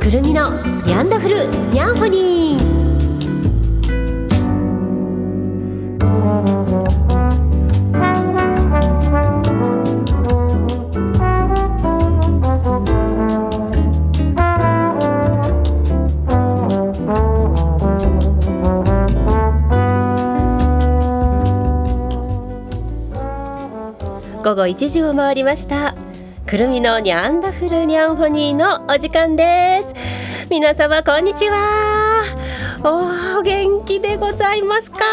くるみのヤンダフルニャンホニー。午後1時を回りました。くるみのニャンダフルニャンホニーのお時間です。皆様こんにちは。お元気でございますか？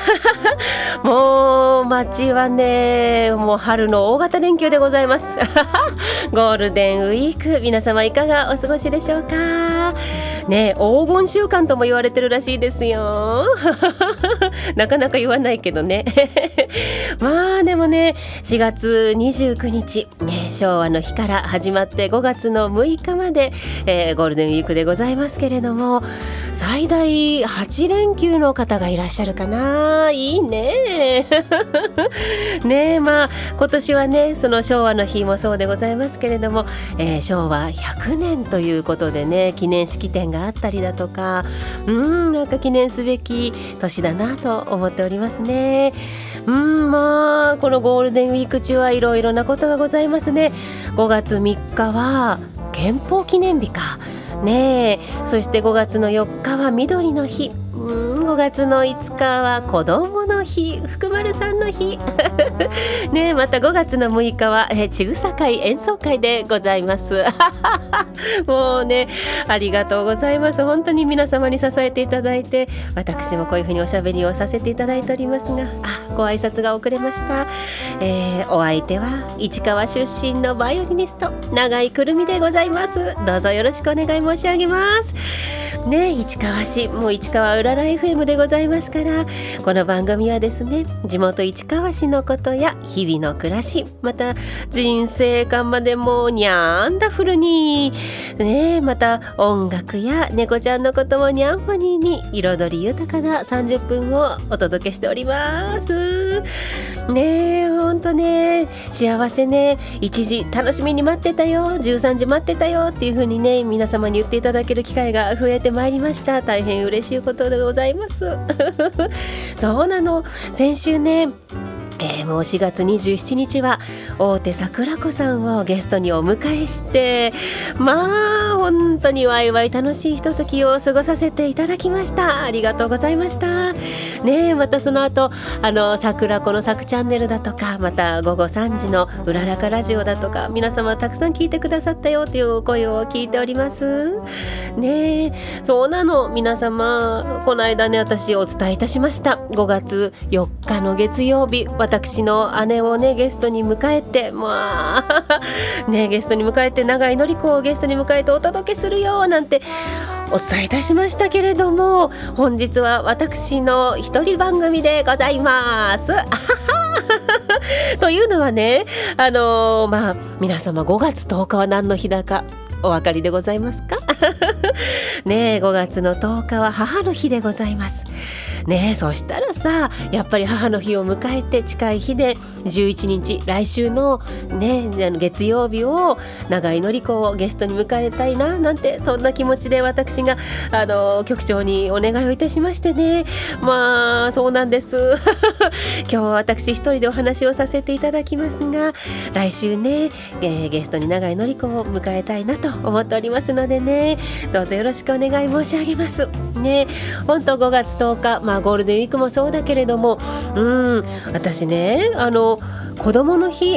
もう街はね、もう春の大型連休でございます。ゴールデンウィーク、皆様いかがお過ごしでしょうかね。黄金週間とも言われてるらしいですよ。なかなか言わないけどね。まあでもね、4月29日、ね、昭和の日から始まって5月の6日まで、ゴールデンウィークでございますけれども、最大8連休の方がいらっしゃるかな。いいね。ね、まあ今年はね、その昭和の日もそうでございますけれども、昭和100年ということでね、記念式典があったりだとか、なんか記念すべき年だなと思っておりますね。まあこのゴールデンウィーク中はいろいろなことがございますね。5月3日は憲法記念日かね。そして5月の4日は緑の日、5月の5日は子供の日、福丸さんの日。ね、また5月の6日はちぐさ会演奏会でございます。もうね、ありがとうございます。本当に皆様に支えていただいて、私もこういうふうにおしゃべりをさせていただいておりますが、ご挨拶が遅れました。お相手は市川出身のバイオリニスト永井くるみでございます。どうぞよろしくお願い申し上げますね。市川市、もう市川うらら FM でございますから、この番組はですね、地元市川市のことや日々の暮らし、また人生観までもニャンダフルにね、また音楽や猫ちゃんのこともニャンホニーに彩り豊かな30分をお届けしておりますね。ほんとね、幸せね。1時楽しみに待ってたよ、13時待ってたよっていう風にね、皆様に言っていただける機会が増えてまいりました。大変嬉しいことでございます。そうなの、先週ね、もう4月27日は大手桜子さんをゲストにお迎えして、まあ本当にワイワイ楽しいひとときを過ごさせていただきました。ありがとうございましたね。またその後桜子のさくチャンネルだとか、また午後3時のうららかラジオだとか、皆様たくさん聞いてくださったよという声を聞いておりますね。そうなの、皆様、この間ね、私お伝えいたしました。5月4日の月曜日、私の姉をねゲストに迎えて、ゲストに迎えて、永井紀子をゲストに迎えてお届けするよなんてお伝えいたしましたけれども、本日は私の一人番組でございます。というのはね、皆様5月10日は何の日だかお分かりでございますか？ねえ、5月の10日は母の日でございますね。そしたらさ、やっぱり母の日を迎えて近い日で11日、来週のね、月曜日を永井紀子をゲストに迎えたいななんて、そんな気持ちで私が局長にお願いをいたしましてね。まあそうなんです。今日は私一人でお話をさせていただきますが、来週ね、ゲストに永井紀子を迎えたいなと思っておりますのでね、どうぞよろしくお願い申し上げますね。本当5月10日、ゴールデンウィークもそうだけれども、私ね、子供の日、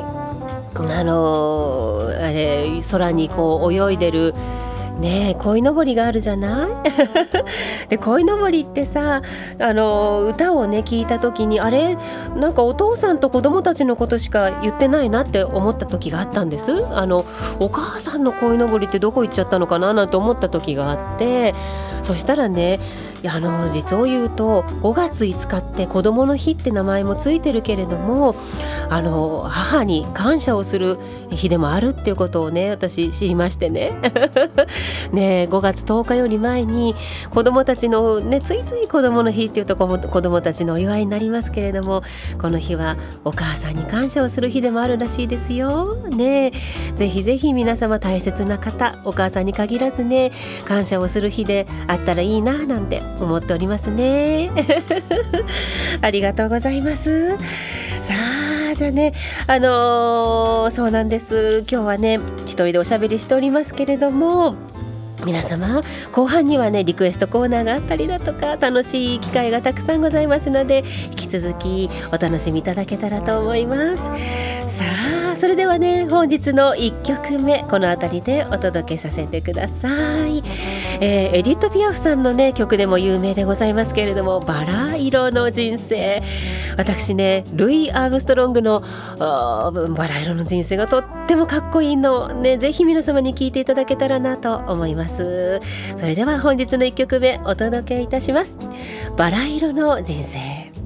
空にこう泳いでるね、鯉のぼりがあるじゃない。で、鯉のぼりってさ、歌をね聞いた時に、あれ、なんかお父さんと子供たちのことしか言ってないなって思った時があったんです。お母さんの鯉のぼりってどこ行っちゃったのかななんて思った時があって、そしたらね、 実を言うと5月5日って子どもの日って名前もついてるけれども、母に感謝をする日でもあるっていうことをね、私知りましてねね、5月10日より前に子どもたちのね、ついつい子どもの日っていうと子どもたちのお祝いになりますけれども、この日はお母さんに感謝をする日でもあるらしいですよね。ぜひぜひ皆様、大切な方、お母さんに限らずね、感謝をする日であったらいいななんて思っておりますねありがとうございます。さあ、じゃあね、そうなんです。今日はね、一人でおしゃべりしておりますけれども、皆様後半にはね、リクエストコーナーがあったりだとか、楽しい機会がたくさんございますので、引き続きお楽しみいただけたらと思います。さあ、それではね、本日の1曲目、このあたりでお届けさせてください。エディット・ピアフさんのね、曲でも有名でございますけれども、バラ色の人生。私ね、ルイ・アームストロングのバラ色の人生がとってもかっこいいのね、ぜひ皆様に聴いていただけたらなと思います。それでは本日の1曲目お届けいたします。バラ色の人生。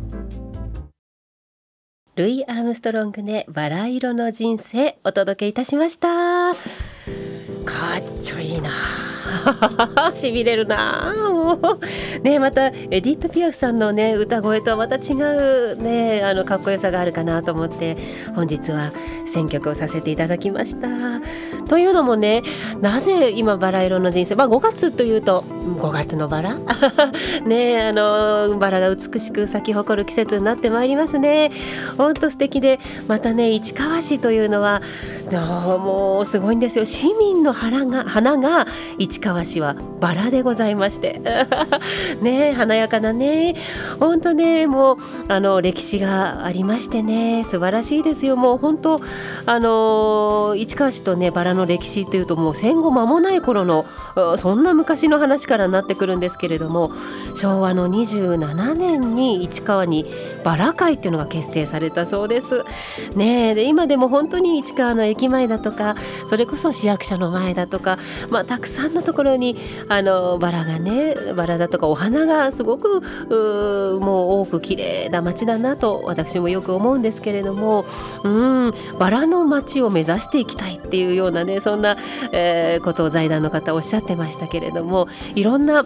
ルイ・アームストロングでバラ色の人生お届けいたしました。かっちょいいなしびれるなもうね。またエディット・ピアフさんのね、歌声とはまた違うね、かっこよさがあるかなと思って本日は選曲をさせていただきました。というのもね、なぜ今バラ色の人生、5月というと5月のバラね、バラが美しく咲き誇る季節になってまいりますね。本当素敵で、またね、市川市というのはもうすごいんですよ。市民の花が市川市はバラでございましてね、華やかなね、本当ね、もう歴史がありましてね、素晴らしいですよ。もう本当市川市とね、バラの歴史というともう戦後間もない頃のそんな昔の話からなってくるんですけれども、昭和の27年に市川にバラ会っていうのが結成されたそうですね。で、今でも本当に市川の駅前だとか、それこそ市役所の前だとか、たくさんのところにバラがね、バラだとかお花がすごくもう多く綺麗な街だなと私もよく思うんですけれども、バラの街を目指していきたいっていうようなね、そんな、ことを財団の方おっしゃってましたけれども、いろんな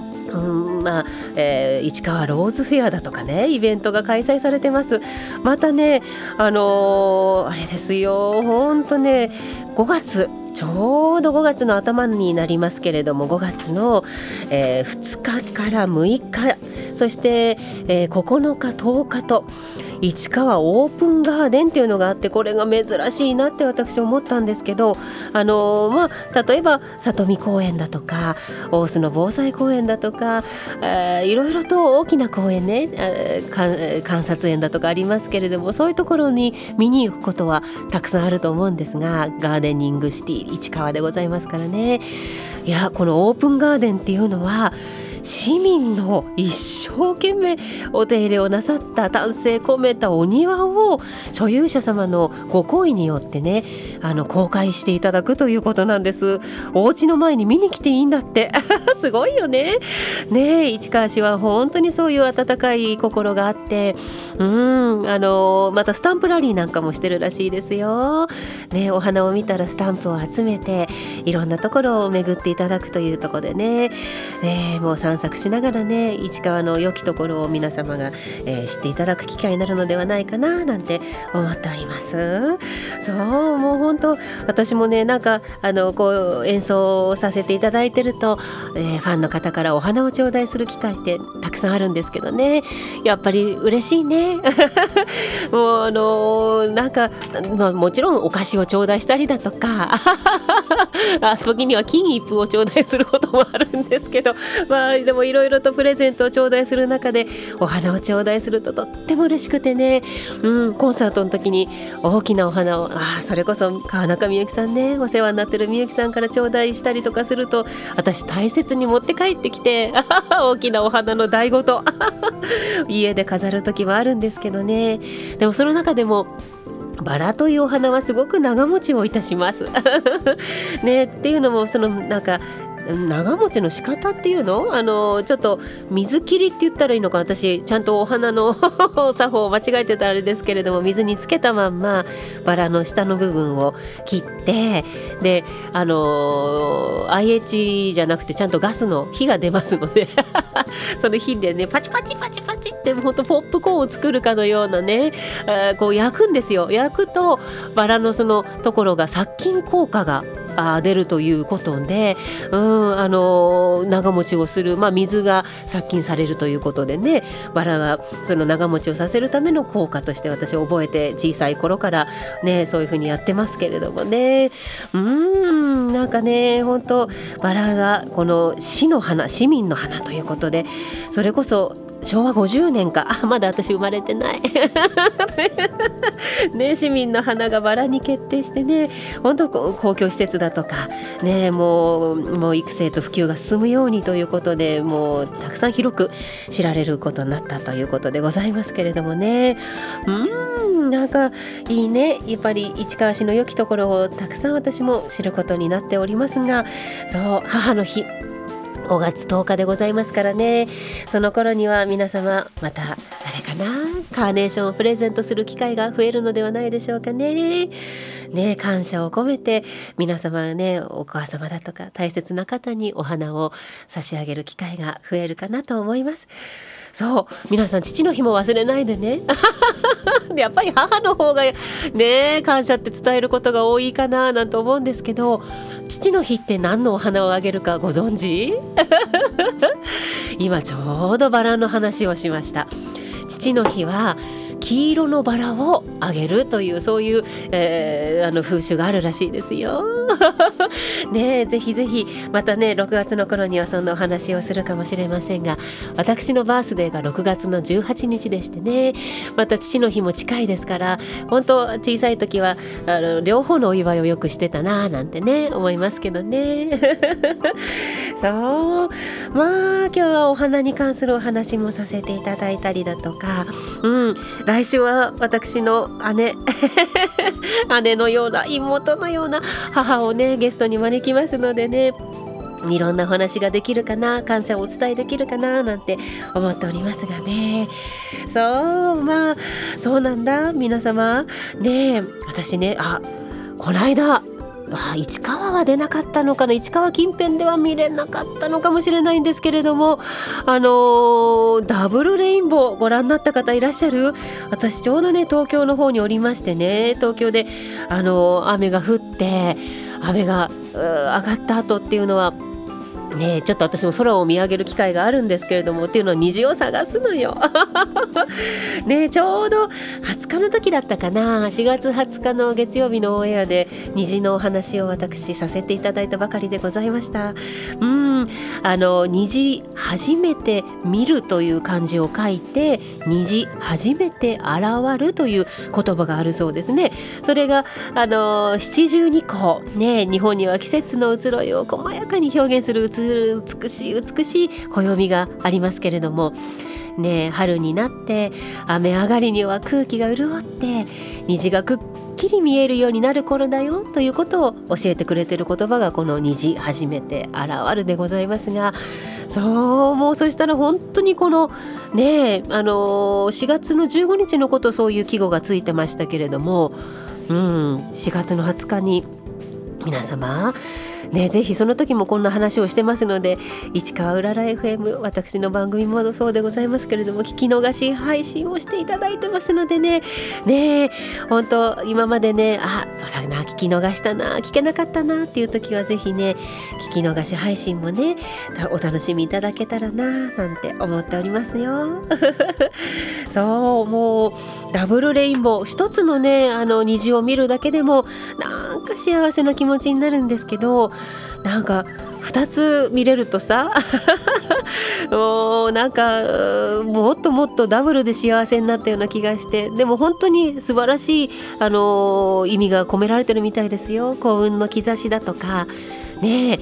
市川ローズフェアだとかね、イベントが開催されてます。またね、あれですよ、本当ね、5月ちょうど5月の頭になりますけれども、5月の、2日から6日、そして、9日10日と市川オープンガーデンっていうのがあって、これが珍しいなって私思ったんですけど、例えば里見公園だとか大須の防災公園だとか、いろいろと大きな公園ね、観察園だとかありますけれども、そういうところに見に行くことはたくさんあると思うんですが、ガーデニングシティ市川でございますからね。いや、このオープンガーデンっていうのは市民の一生懸命お手入れをなさった丹精込めたお庭を所有者様のご厚意によってね、公開していただくということなんです。お家の前に見に来ていいんだってすごいよね。ねえ、市川市は本当にそういう温かい心があって、またスタンプラリーなんかもしてるらしいですよ。ね、お花を見たらスタンプを集めていろんなところを巡っていただくというところでね、もう散策しながらね、市川の良きところを皆様が、知っていただく機会になるのではないかななんて思っております。そう、もう本当私もね、なんかこう演奏をさせていただいてると、ファンの方からお花を頂戴する機会ってたくさんあるんですけどね、やっぱり嬉しいねもうなんか、もちろんお菓子を頂戴したりだとか時には金一封を頂戴することもあるんですけど、でもいろいろとプレゼントを頂戴する中でお花を頂戴するととっても嬉しくてね、コンサートの時に大きなお花をそれこそ川中美幸さんね、お世話になってる美幸さんから頂戴したりとかすると、私大切に持って帰ってきて大きなお花の台ごと家で飾る時もあるんですけどね。でもその中でもバラというお花はすごく長持ちをいたしますね。っていうのもなんか長持ちの仕方っていうの、ちょっと水切りって言ったらいいのかな、私ちゃんとお花の作法を間違えてたあれですけれども、水につけたまんまバラの下の部分を切って、でIH じゃなくてちゃんとガスの火が出ますのでその火でねパチパチパチパチって本当ポップコーンを作るかのようなね、こう焼くんですよ。焼くとバラのそのところが殺菌効果が出るということで、長持ちをする、水が殺菌されるということでね、バラがその長持ちをさせるための効果として私覚えて小さい頃からねそういう風にやってますけれどもね、なんかね本当バラがこの市の花、市民の花ということで、それこそ昭和50年か、まだ私生まれてないね、市民の花がバラに決定してね、本当公共施設だとかね、もう育成と普及が進むようにということで、もうたくさん広く知られることになったということでございますけれどもね、なんかいいね、やっぱり市川市の良きところをたくさん私も知ることになっておりますが、そう母の日5月10日でございますからね、その頃には皆様またあれかな、カーネーションをプレゼントする機会が増えるのではないでしょうかね。感謝を込めて皆様はね、お母様だとか大切な方にお花を差し上げる機会が増えるかなと思います。そう、皆さん父の日も忘れないでねやっぱり母の方がね感謝って伝えることが多いかななんて思うんですけど、父の日って何のお花をあげるかご存知今ちょうどバラの話をしました。父の日は黄色のバラをあげるという、そういう、風習があるらしいですよね、ぜひぜひまたね6月の頃にはそんなお話をするかもしれませんが、私のバースデーが6月の18日でしてね、また父の日も近いですから、本当小さい時は両方のお祝いをよくしてたななんてね思いますけどねそう、今日はお花に関するお話もさせていただいたりだとか、来週は私の姉のような妹のような母をねゲストに招きますのでね、いろんなお話ができるかな、感謝をお伝えできるかななんて思っておりますがね。そうなんだ皆様ね。私ねこの間市川は出なかったのかな、市川近辺では見れなかったのかもしれないんですけれども、ダブルレインボーご覧になった方いらっしゃる？私ちょうどね東京の方におりましてね、東京で雨が降って雨が上がった後っていうのはね、ちょっと私も空を見上げる機会があるんですけれども、っていうのは虹を探すのよね、ちょうど20日の時だったかな、4月20日の月曜日のオンエアで虹のお話を私させていただいたばかりでございました。虹初めて見るという漢字を書いて虹初めて現るという言葉があるそうですね。それが七十二候ね、日本には季節の移ろいを細やかに表現する美しい暦がありますけれどもね、春になって雨上がりには空気が潤って虹がくっきり見えるようになる頃だよということを教えてくれている言葉がこの虹初めて現るでございますが、もうそしたら本当にこのね4月の15日のことそういう季語がついてましたけれども、4月の20日に皆様ね、ぜひその時もこんな話をしてますので、市川うらら FM 私の番組もそうでございますけれども聞き逃し配信をしていただいてますのでね、本当今までねそうだな聞き逃したな聞けなかったなっていう時はぜひね聞き逃し配信もねお楽しみいただけたらななんて思っておりますよそう、もうダブルレインボー一つのね虹を見るだけでもなんか幸せな気持ちになるんですけど、なんか2つ見れるとさもうなんかもっともっとダブルで幸せになったような気がして、でも本当に素晴らしい、意味が込められてるみたいですよ。幸運の兆しだとかね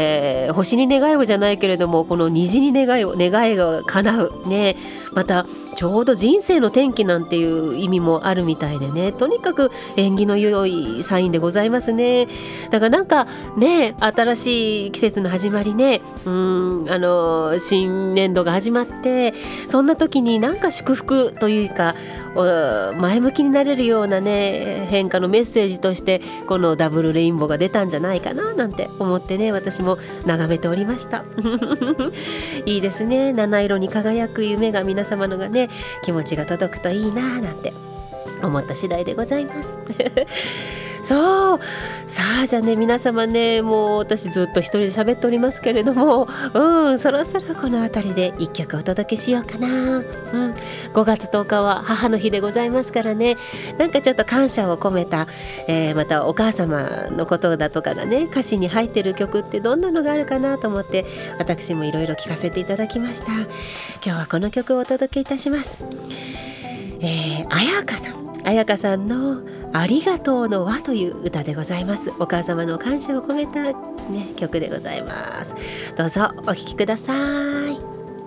星に願いをじゃないけれどもこの虹に願いが叶うね、またちょうど人生の転機なんていう意味もあるみたいでね、とにかく縁起の良いサインでございますね。だからなんかね、新しい季節の始まりね、新年度が始まって、そんな時になんか祝福というか前向きになれるようなね、変化のメッセージとしてこのダブルレインボーが出たんじゃないかななんて思ってね、私も眺めておりましたいいですね。七色に輝く夢が皆様のがね、気持ちが届くといいななんて思った次第でございますそうさあ、じゃあね、皆様ね、もう私ずっと一人で喋っておりますけれども、そろそろこの辺りで一曲お届けしようかな。5月10日は母の日でございますからね、なんかちょっと感謝を込めた、またお母様のことだとかがね、歌詞に入ってる曲ってどんなのがあるかなと思って、私もいろいろ聴かせていただきました。今日はこの曲をお届けいたします。彩香さんのありがとうの輪という歌でございます。お母様の感謝を込めた、曲でございます。どうぞお聴きください。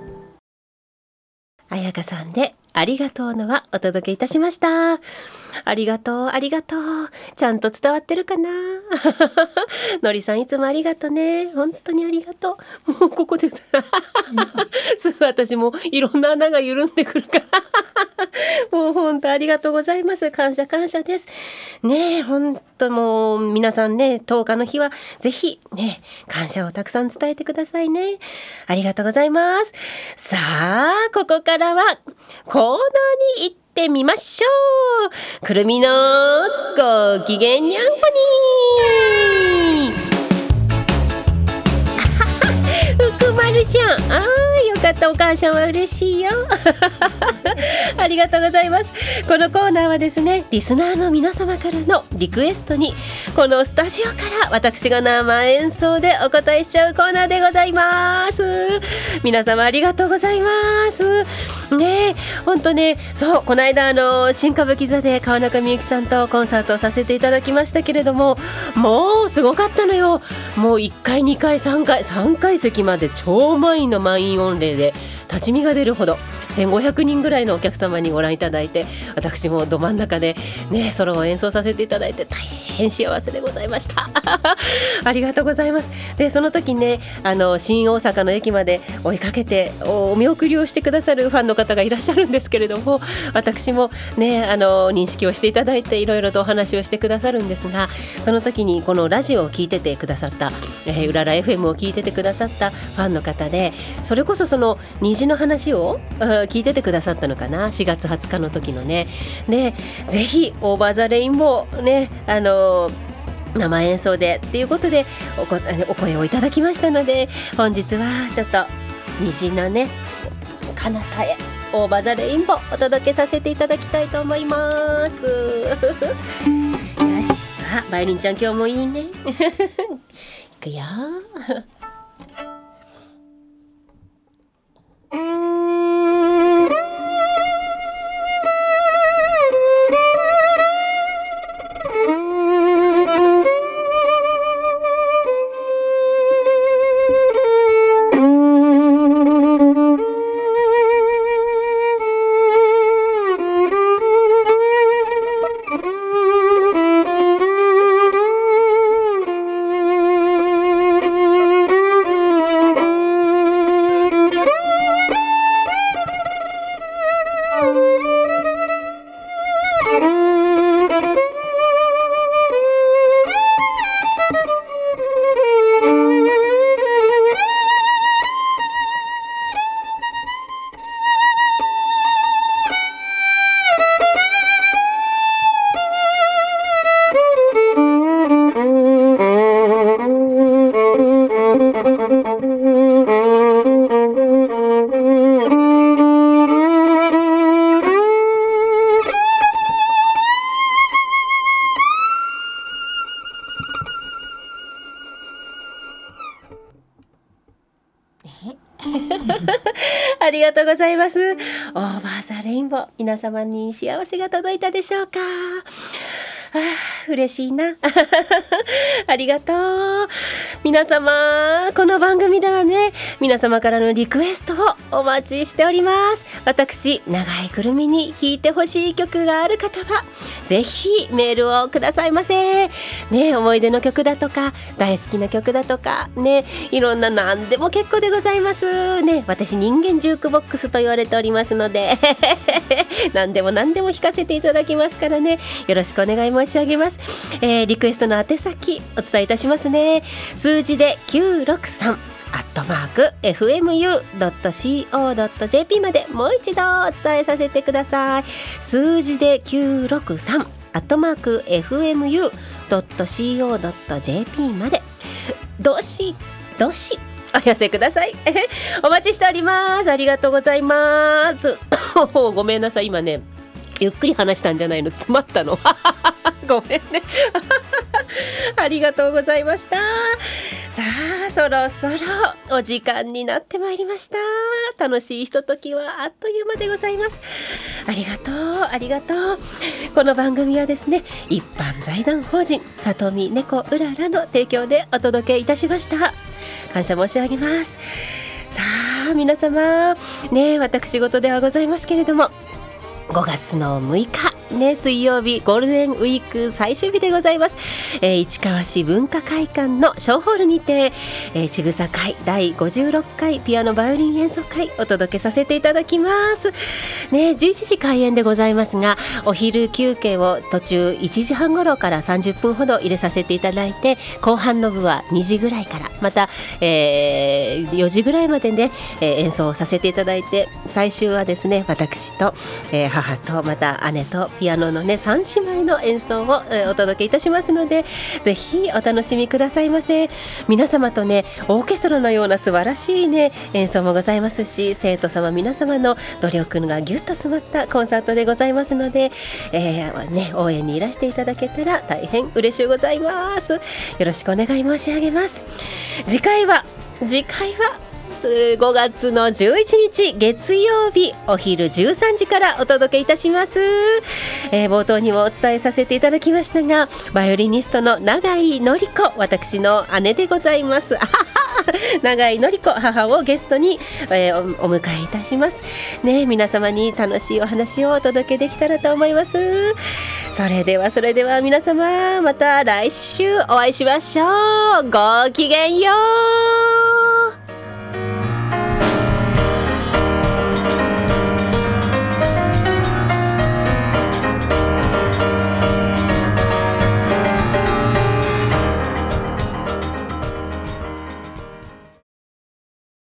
彩香さんでありがとうの輪お届けいたしました。ありがとう、ありがとう。ちゃんと伝わってるかなのりさん、いつもありがとね。本当にありがとう。もうここですぐ私もいろんな穴が緩んでくるからもう本当ありがとうございます。感謝感謝ですね。本当もう皆さんね、10日の日はぜひね、感謝をたくさん伝えてくださいね。ありがとうございます。さあ、ここからはコーナーに行ってみましょう。くるみのご機嫌にゃんこに福丸ちゃん、よかった。お母さんは嬉しいよありがとうございます。このコーナーはですね、リスナーの皆様からのリクエストにこのスタジオから私が生演奏でお答えしちゃうコーナーでございます。皆様ありがとうございますね。本当ね、そうこの間新歌舞伎座で川中美幸さんとコンサートをさせていただきましたけれども、もうすごかったのよ。もう1回2回3回席まで超満員の満員御礼で立ち見が出るほど1500人ぐらいのお客様にご覧いただいて、私もど真ん中でね、ソロを演奏させていただいて大変幸せでございましたありがとうございます。でその時ね、新大阪の駅まで追いかけてお見送りをしてくださるファンの方がいらっしゃるんですけれども、私もね、認識をしていただいていろいろとお話をしてくださるんですが、その時にこのラジオを聞いててくださった、うらら FM を聞いててくださったファンの方で、それこそその虹の話を聞いててくださったのかな、4月20日の時のね。でぜひオーバーザレインボーね、生演奏でっていうことでお声をいただきましたので、本日はちょっと虹のね彼方へオーバーザレインボーお届けさせていただきたいと思いますよし、バイオリンちゃん今日もいいねいくよありがとうございます。オーバーザレインボー、皆様に幸せが届いたでしょうか。嬉しいなありがとう。 皆様、この番組ではね、皆様からのリクエストをお待ちしております。私、長井くるみに弾いてほしい曲がある方はぜひメールをくださいませね。思い出の曲だとか大好きな曲だとかね、いろんな何でも結構でございますね。私、人間ジュークボックスと言われておりますので何でも弾かせていただきますからね、よろしくお願い申し上げます。リクエストの宛先お伝えいたしますね。数字で963@fmu.co.jp までもう一度お伝えさせてください。数字で963@fmu.co.jp までどしどしお寄せくださいお待ちしております。ありがとうございますごめんなさい、今ねゆっくり話したんじゃないの、詰まったのごめんねありがとうございました。さあ、そろそろお時間になってまいりました。楽しいひとときはあっという間でございます。ありがとう。この番組はですね、一般財団法人里見猫うららの提供でお届けいたしました。感謝申し上げます。さあ、皆様ね、私事ではございますけれども、5月の6日ね、水曜日、ゴールデンウィーク最終日でございます。市川市文化会館の小ホールにて、ちぐさ会第56回ピアノバイオリン演奏会お届けさせていただきますね。11時開演でございますが、お昼休憩を途中1時半頃から30分ほど入れさせていただいて、後半の部は2時ぐらいからまた、4時ぐらいまでね、演奏をさせていただいて、最終はですね、私と、母とまた姉とピアノのね3姉妹の演奏を、お届けいたしますので、ぜひお楽しみくださいませ。皆様とね、オーケストラのような素晴らしいね演奏もございますし、生徒様皆様の努力がぎゅっと詰まったコンサートでございますので、応援にいらしていただけたら大変嬉しゅうございます。よろしくお願い申し上げます。次回は5月の11日月曜日お昼13時からお届けいたします。冒頭にもお伝えさせていただきましたが、バイオリニストの永井紀子、私の姉でございます永井紀子母をゲストに、お迎えいたしますね。皆様に楽しいお話をお届けできたらと思います。それでは皆様、また来週お会いしましょう。ごきげんよう。